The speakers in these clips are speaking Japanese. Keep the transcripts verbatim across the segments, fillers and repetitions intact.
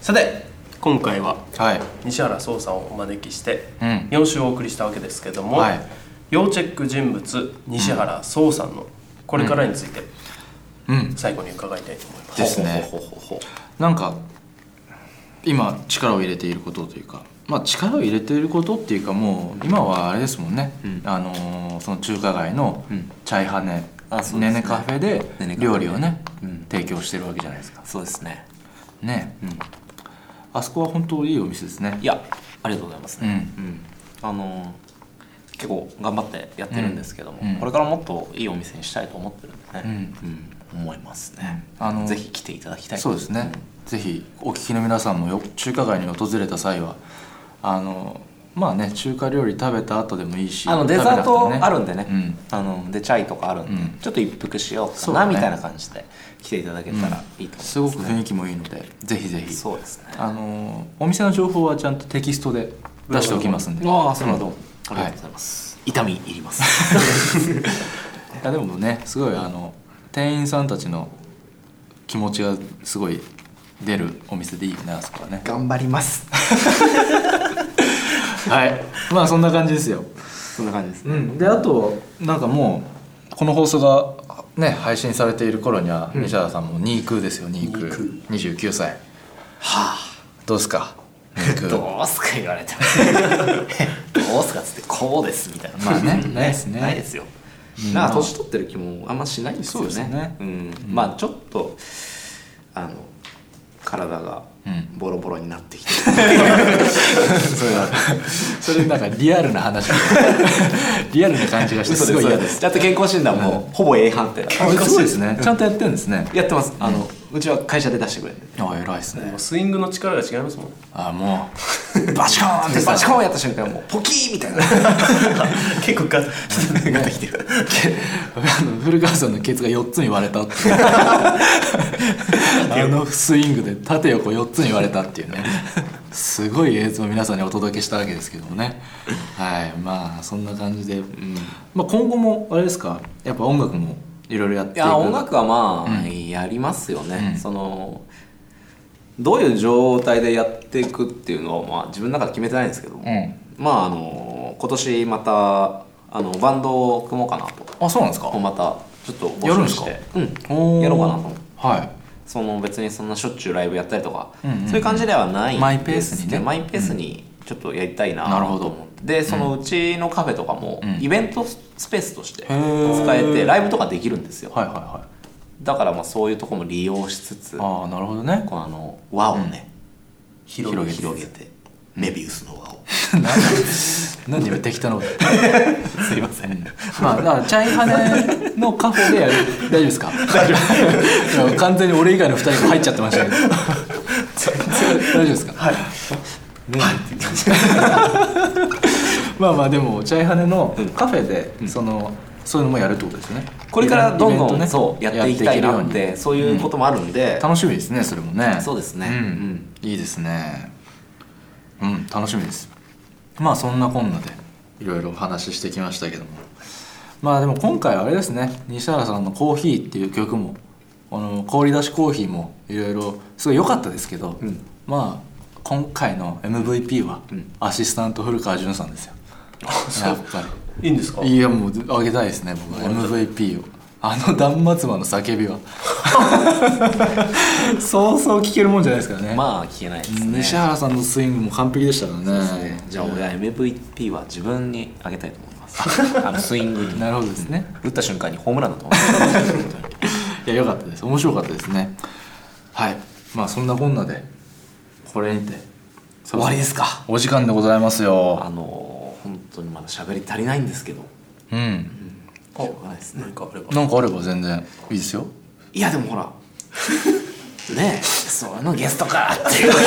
さて今回ははい西原壮さんをお招きしてうんよん週お送りしたわけですけども、 はい要チェック人物西原壮さんのこれからについてうん最後に伺いたいと思います。 ですねほほほほほなんか今力を入れていることというかまあ力を入れていることっていうかもう今はあれですもんね、 うんあのーその中華街のうんチャイハネ、 あそうですねねねカフェでねねカフェ料理をね、 うん提供してるわけじゃないですかそうですね。 ね、 うん。 あそこは本当いいお店ですね。 いや、ありがとうございますね。 うんうん。あのー結構頑張ってやってるんですけども、 うんうんこれからもっといいお店にしたいと思ってるんでね。 うんうん。思いますね。 あのぜひ来ていただきたい。 そうですね、ぜひお聞きの皆さんもよ中華街に訪れた際はあのまあね中華料理食べた後でもいいしあのデザートあるんでね、 うんあのでチャイとかあるんで、 うんちょっと一服しようそうだねかなみたいな感じで来ていただけたらいいと思います、ねすごく雰囲気もいいのでぜひぜひそうですね。 あのお店の情報はちゃんとテキストで出しておきますんで、 ああ、それはどうも、 うんありがとうございます。痛み入ります。 いやでもねすごいあの店員さんたちの気持ちがすごい出るお店でいいよねあそこはね。 頑張ります。 はいまあそんな感じですよ。 そんな感じですね。 うん、であとなんかもうこの放送がね配信されている頃には、西原さんもニークですよニークニークにじゅうきゅうさいはどうですかニーあ、 クどうすか言われてもどうすかっつってこうですみたいな。 まあねないですねないですよ。 うんなんか年取ってる気もあんましないんですよね。 そうですねうん。まあちょっとあの体がうんボロボロになってきて、 それはそれなんかリアルな話リアルな感じがしてすごい嫌です。 ちゃんと健康診断もほぼ A 判定だから。 あすごいですねちゃんとやってるんですね。 やってます。あのうちは会社で出してくれるんで。 あ偉いですねもう。スイングの力が違いますもん。 あもうバチコーンってバチコーンやった瞬間もうポキーみたいな。 結構ガッガタきてる。 あの古川さんのケツがよっつに割れたっていうあのスイングで縦横よっつに割れたっていうねすごい映像を皆さんにお届けしたわけですけどもねはいまあそんな感じで、まあ、今後もあれですかやっぱ音楽もいろいろやっていく。 いや音楽はまあ、 うんやりますよね、 うんそのどういう状態でやっていくっていうのは、まあ、自分の中で決めてないんですけども、 うんまああの今年またあのバンドを組もうかなとあそうなんですか。 またちょっとやるんですか募集してうんおーやろうかなと思ってはいその別にそんなしょっちゅうライブやったりとか、 うんうんうんそういう感じではないんですけどマイペースにねマイペースにちょっとやりたいななるほどと思って、でそのうちのカフェとかもうんイベントスペースとして使ーえてライブとかできるんですよ、 はいはいはいだからまあそういうとこも利用しつつああなるほどねこうあの輪をね、 広げて広げてメビウスの輪を何で適当なことすいませんまあだからチャイハネのカフェでやる大丈夫ですか大丈夫完全に俺以外のふたりが入っちゃってましたけど大丈夫ですかはい、ねまあまあでもチャイハネのカフェでその、そういうのもやるってことですよね。 これからどんどん、 イベントねそうやっていきたいなってやっていけるようにそういうこともあるんで、 楽しみですねそれもね。 そうですねうんうんいいですねうん楽しみです。まあそんなこんなでいろいろお話ししてきましたけどもまあでも今回はあれですね西原さんの「コーヒー」っていう曲もこの氷出しコーヒーもいろいろすごい良かったですけど、 うんまあ今回の エムブイピー はうんアシスタント古川淳さんですよ、やっぱいいんですか。 りいやもうあげたいですね僕は エムブイピー をあの断末魔の叫びはそうそう聞けるもんじゃないですからね。 まあ聞けないですね。 西原さんのスイングも完璧でしたからそうですねねじゃあ俺は エムブイピー は自分にあげたいと思いますあのスイングになるほどですね。 打った瞬間にホームランだと思いますいや良かったです面白かったですね。はいまあそんなこんなでこれにて終わりですか。 お時間でございますよ。 あの本当にまだ喋り足りないんですけどうんあしょうがないですね。 何かあれば。 なんかあれば全然いいですよ。 いやでもほらねえそのゲストかっていう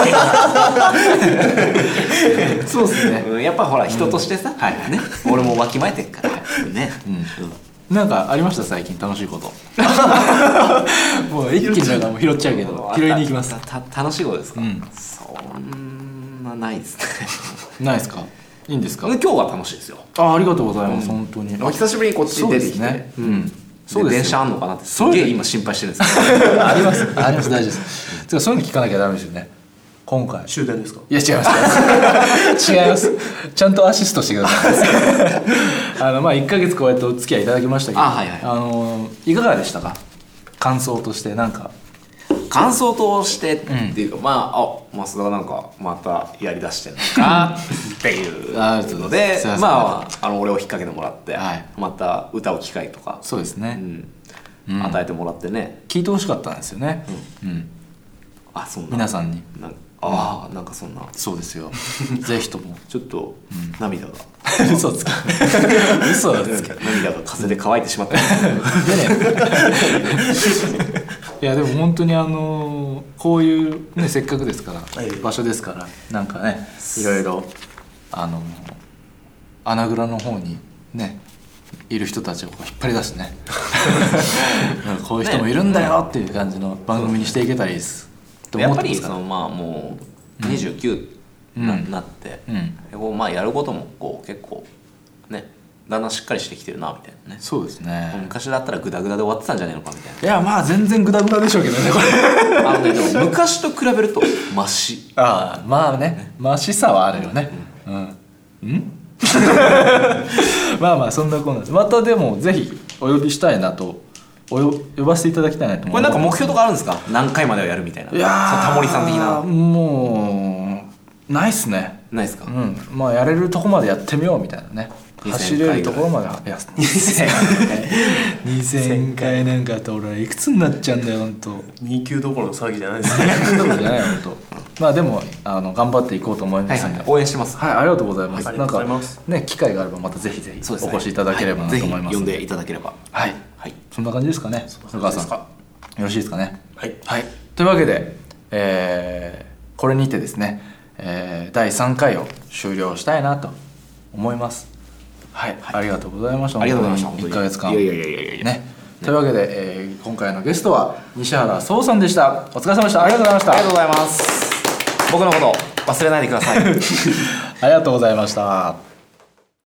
そうですね。 うんやっぱほら人としてさ、 はいね、俺もわきまえてっからね、 うん、なんかありました最近楽しいこともう一気になんかもう拾っちゃうけど拾いに行きます。 たた楽しいことですか、 うんそんなないですねないですか。いいんですか。 今日は楽しいですよ。 あありがとうございます、本当に。 久しぶりにこっち出てきて、 ね、ううんんそうですよ電車あんのかなってすそうですげえ今心配してるんですけどありますあります大丈夫です。てかそういうの聞かなきゃダメですよね。 今回終電ですか？ いや違います違いますちゃんとアシストしてくださいあのまあいっかげつこうやってお付き合いいただきましたけど、 あはいはい、 あのいかがでしたか、感想として。なんか感想としてっていうか、うん、まああ増田がなんかまたやりだしてるのかっていうのでまああの俺を引っ掛けてもらって、はい、また歌う機会とかそうですね、 うん、与えてもらってね、 聞いてほしかったんですよね、うんうん、 あそんな皆さんになんああなんかそんなそうですよぜひともちょっと涙が、 うん、嘘つか嘘つか涙が風で乾いてしまったいやでも本当にあのこういうねせっかくですから、はい、場所ですからなんかねいろいろあの穴蔵の方にねいる人たちをこう引っ張り出してねこういう人もいるんだよっていう感じの番組にしていけたらいいですやっぱりそのまあもうにじゅうきゅうにな、うん、なって、うん、こうまあやることもこう結構ねだんだんしっかりしてきてるなみたいなね。 そうですね。 昔だったらグダグダで終わってたんじゃないのかみたいな。 いやまあ全然グダグダでしょうけどねこれあのねでも昔と比べるとマシ。 ああまあねマシさはあるよね。うん、うんうんまあまあそんなこんなです。またでもぜひお呼びしたいなとおよ呼ばせていただきたいなと思います。 これなんか目標とかあるんですか？何回まではやるみたいな。いやータモリさん的な。 もうないっすね。 ないっすか？ うん。まあやれるとこまでやってみようみたいなね。走れるところまでいやにせんかいにせんかいなんかあと俺いくつになっちゃうんだよ本当。 に級どころの騒ぎじゃないですね。 に級どころじゃない本当。まあでもあの頑張っていこうと思いますので、 はいはい、応援してます。 はいありがとうございます。 はい、なんかね機会があればまたぜひぜひお越しいただければなと思います。 はい、ぜひ呼んでいただければ。 はい。はい。そんな感じですかね。お母さんよろしいですかね。 はい。 はい。というわけで、えー、これにてですね、えー、だいさんかいを終了したいなと思います。はい、はい、ありがとうございました。 ありがとうございました。 いっかげつかん。 いやいやいやいやいやね。というわけで、えー、今回のゲストは西原壮さんでした。お疲れ様でした。ありがとうございました。 ありがとうございます。僕のこと忘れないでください。 ありがとうございました。